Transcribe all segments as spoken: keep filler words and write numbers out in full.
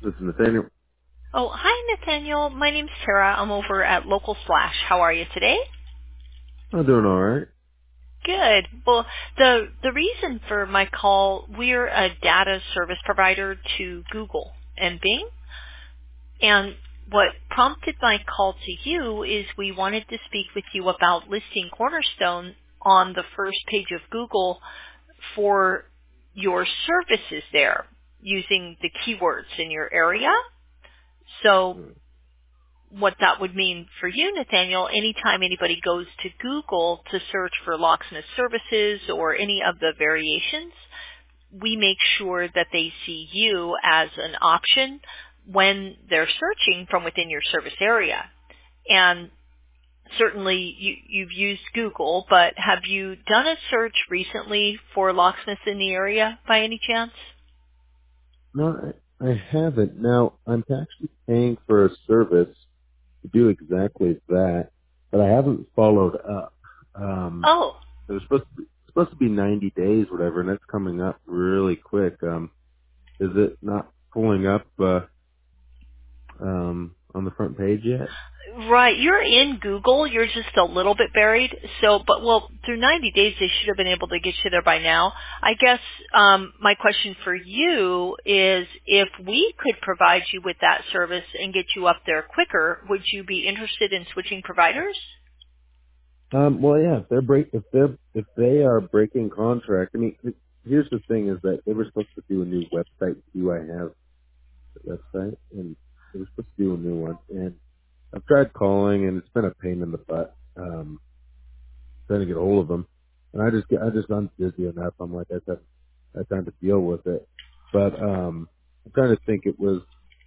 This is Nathaniel. Oh, hi, Nathaniel. My name's Tara. I'm over at Local Slash. How are you today? I'm doing all right. Good. Well, the the reason for my call, we're a data service provider to Google and Bing. And what prompted my call to you is we wanted to speak with you about listing Cornerstone on the first page of Google for your services there using the keywords in your area. So what that would mean for you, Nathaniel, anytime anybody goes to Google to search for locksmith services or any of the variations, we make sure that they see you as an option when they're searching from within your service area. And certainly you, you've used Google, but have you done a search recently for locksmiths in the area by any chance? No, I, I haven't. Now, I'm actually paying for a service to do exactly that, but I haven't followed up. Um, Oh, it was supposed to be, supposed to be ninety days, whatever, and that's coming up really quick. Um, is it not pulling up uh, um, on the front page yet? right. You're in Google. You're just a little bit buried. So, but well, through ninety days, they should have been able to get you there by now. I guess um, my question for you is, if we could provide you with that service and get you up there quicker, would you be interested in switching providers? Um, well, yeah. If they're break, if they're if they are breaking contract, I mean, here's the thing: is that they were supposed to do a new website too. I have website, and it was supposed to do a new one. And I've tried calling, and it's been a pain in the butt um, trying to get a hold of them. And I just get, I just I'm busy enough. I'm like, I have I have time to deal with it. But um, I'm trying to think. It was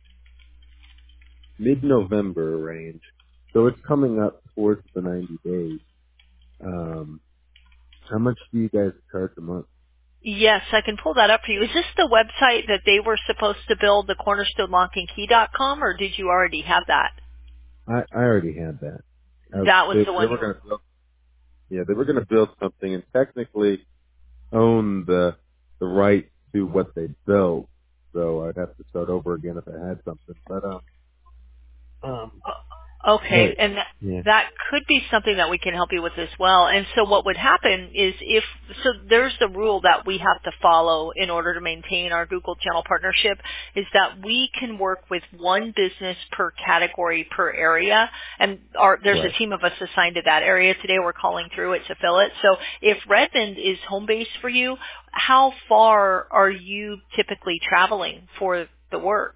mid-November range, so it's coming up towards the ninety days. Um, how much do you guys charge a month? Yes, I can pull that up for you. Is this the website that they were supposed to build, the cornerstone lock and key dot com, or did you already have that? I I already had that. I, That was they, the they one were you going to build, yeah, they were going to build something, and technically own the the right to what they built, so I'd have to start over again if I had something. But um, um, Okay, but and that, yeah, that could be something that we can help you with as well. And so what would happen is if, so there's the rule that we have to follow in order to maintain our Google Channel partnership, is that we can work with one business per category per area. And our, there's a right. team of us assigned to that area. Today we're calling through it to fill it. So if Redmond is home base for you, how far are you typically traveling for the work?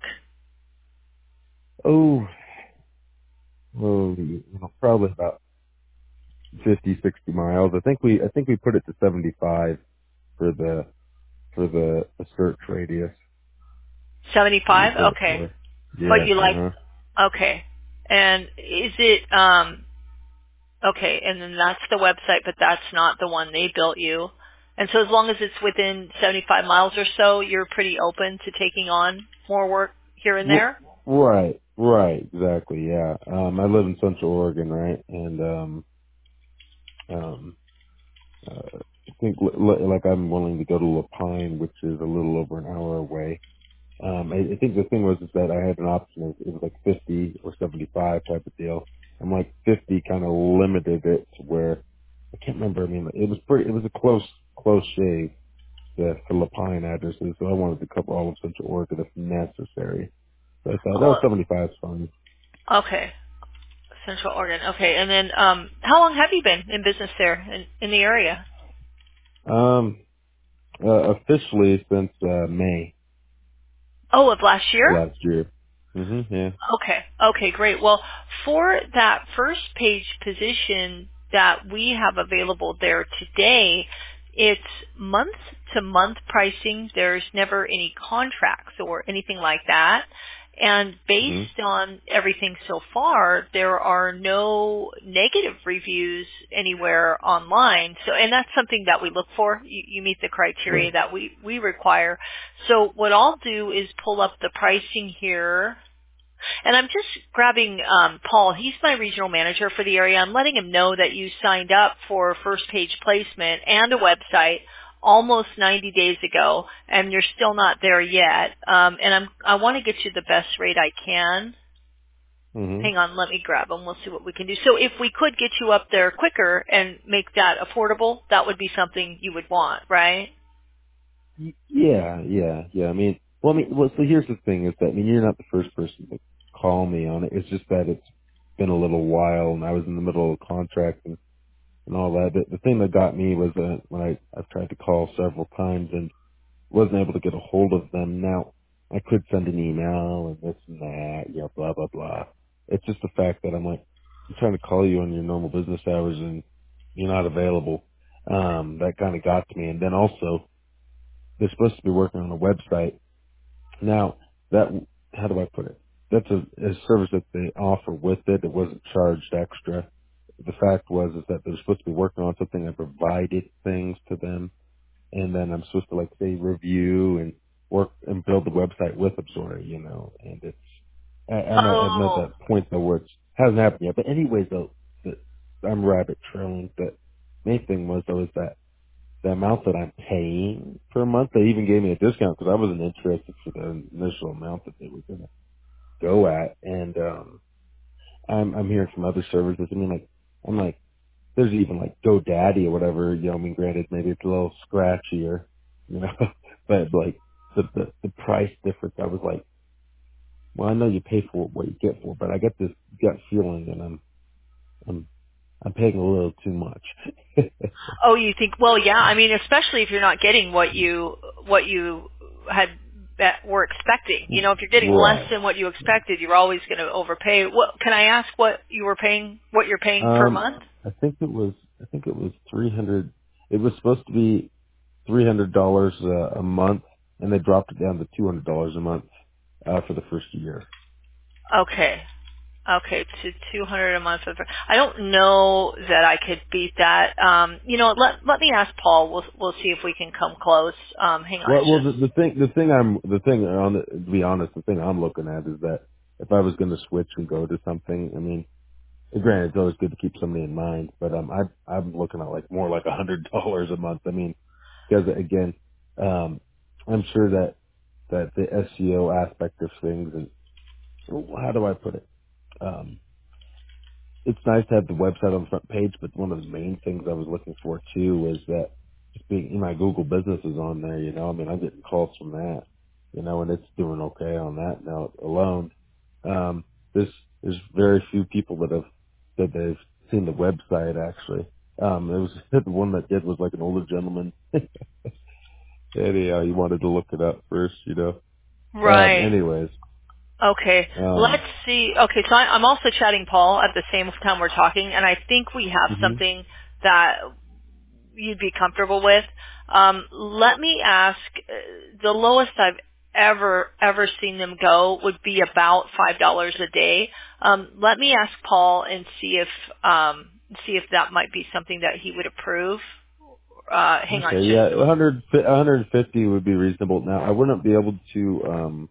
Oh, well, you know, probably about fifty, sixty miles. I think we I think we put it to seventy-five for the for the, the search radius that we seventy-five? put it Okay. for. But Yeah. you Uh like, huh. okay. And is it, um, okay, and then that's the website, but that's not the one they built you. And so as long as it's within seventy-five miles or so, you're pretty open to taking on more work here and Well, there? right. Right. Exactly. Yeah. Um, I live in Central Oregon, right, and um, um, uh, I think li- li- like I'm willing to go to Lapine, which is a little over an hour away. Um, I, I think the thing was is that I had an option of it was like fifty or seventy-five type of deal. I'm like fifty kind of limited it to where I can't remember. I mean, it was pretty. It was a close close shave the for Lapine addresses, so I wanted to cover all of Central Oregon if necessary. So I thought, oh, Oh, seventy-five is fine. okay. Central Oregon. Okay. And then, um, how long have you been in business there in, in the area? Um, uh, officially since uh, May Oh, of last year? last year. Mhm. Yeah. Okay. Okay, great. Well, for that first page position that we have available there today, it's month to month pricing. There's never any contracts or anything like that. And Mhm. based on everything so far, there are no negative reviews anywhere online. So, and that's something that we look for. You, you meet the criteria Right. that we, we require. So what I'll do is pull up the pricing here. And I'm just grabbing um, Paul. He's my regional manager for the area. I'm letting him know that you signed up for first page placement and a website almost ninety days ago, and you're still not there yet. Um, and I'm I want to get you the best rate I can. hmm Hang on, let me grab them. We'll see what we can do. So if we could get you up there quicker and make that affordable, that would be something you would want, right? Yeah, yeah, yeah. I mean, well, I mean, well, so here's the thing: is that I mean, you're not the first person to call me on it. It's just that it's been a little while, and I was in the middle of a contract and and all that. The, the thing that got me was uh, when I I've tried to call several times and wasn't able to get a hold of them. Now I could send an email and this and that, you know, blah blah blah. It's just the fact that I'm like, I'm trying to call you on your normal business hours and you're not available. Um, that kind of got to me, and then also they're supposed to be working on a website. Now, that, how do I put it? That's a, a service that they offer with it. It wasn't charged extra. The fact was is that they're supposed to be working on something. I provided things to them, and then I'm supposed to like say review and work and build the website with Absora, you know. And it's I, I'm at, I'm at Oh, that point though where it hasn't happened yet. But anyways, though, the, I'm rabbit trailing. The main thing was though is that the amount that I'm paying per month. They even gave me a discount because I wasn't interested for the initial amount that they were going to go at. And um, I'm I'm hearing from other services. I mean, like I'm like, there's even like GoDaddy or whatever. You know, I mean, granted, maybe it's a little scratchier, you know, but like the, the the price difference. I was like, well, I know you pay for what you get for, but I get this gut feeling, and I'm I'm I'm paying a little too much. oh, you think? Well, yeah. I mean, especially if you're not getting what you what you had that were expecting. You know, if you're getting less Right. than what you expected, you're always going to overpay. What can I ask? What you were paying? What you're paying per Um, month? I think it was, I think it was three hundred. It was supposed to be three hundred dollars uh, a month, and they dropped it down to two hundred dollars a month uh, for the first year. Okay. Okay, to two hundred a month. For, I don't know that I could beat that. Um, you know, let let me ask Paul. We'll we'll see if we can come close. Um, hang on, Well, well, just the, the thing, the thing I'm, the thing on, the, to be honest, the thing I'm looking at is that if I was going to switch and go to something, I mean, granted, it's always good to keep somebody in mind, but um, I, I'm looking at like more like a hundred dollars a month. I mean, because again, um, I'm sure that that the S E O aspect of things, and how do I put it? Um, it's nice to have the website on the front page, but one of the main things I was looking for too was that just being my Google business is on there. You know, I mean, I'm getting calls from that, you know, and it's doing okay on that now alone. Um, there's there's very few people that have that they've seen the website actually. Um, it was the one that did was like an older gentleman. Anyhow, he wanted to look it up first, you know. Um, right. anyways, Okay, let's um, see. Okay, so I, I'm also chatting Paul at the same time we're talking, and I think we have hmm something that you'd be comfortable with. Um, let me ask. uh, The lowest I've ever ever seen them go would be about five dollars a day. Um, let me ask Paul and see if um, see if that might be something that he would approve. Uh, hang on, okay, just yeah, one hundred, one hundred fifty would be reasonable. Now, I wouldn't be able to um,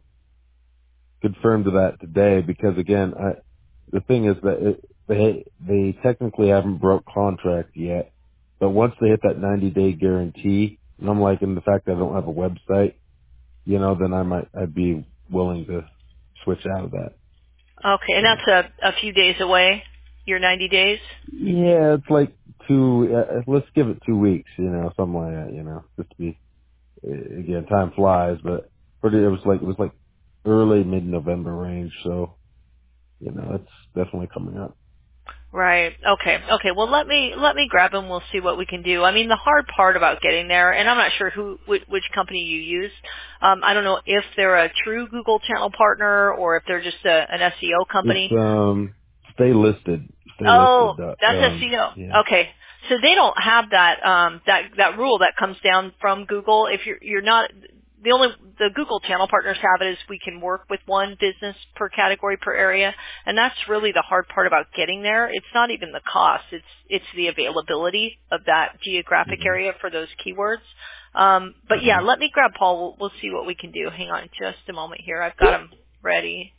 confirm to that today because, again, I, the thing is that it, they they technically haven't broke contract yet, but once they hit that ninety day guarantee, and I'm like, in the fact that I don't have a website, you know, then I might I'd be willing to switch out of that. okay, and So that's a, a few days away. Your ninety days. yeah, it's like two. Uh, let's give it two weeks, you know, something like that, you know, just to be. Again, time flies, but but it was like it was like early mid November range, so you know it's definitely coming up. Right. Okay. Okay. Well, let me let me grab them. We'll see what we can do. I mean, the hard part about getting there, and I'm not sure who which, which company you use. Um, I don't know if they're a true Google Channel partner or if they're just a, an S E O It's company. um stay listed, stay Oh, listed. Uh, that's um, S E O. yeah. Okay. So they don't have that um that that rule that comes down from Google. If you're you're not the only the Google channel partners have it is we can work with one business per category per area, and that's really the hard part about getting there. It's not even the cost; it's it's the availability of that geographic hmm area for those keywords. Um, but yeah, hmm let me grab Paul. We'll, we'll see what we can do. Hang on just a moment here. I've got him ready.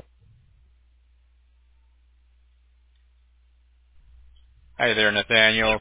Hi there, Nathaniel.